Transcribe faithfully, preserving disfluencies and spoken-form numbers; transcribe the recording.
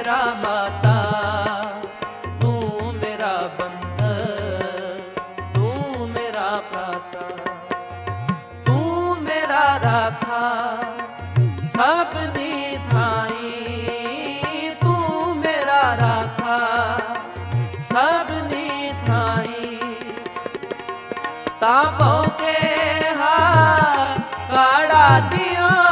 मेरा माता, तू मेरा बंधन, तू मेरा भ्राता, तू मेरा राखा सबनी थाई, तू मेरा राखा सबनी थाई। ताबों के हाथ काढ़ा दिया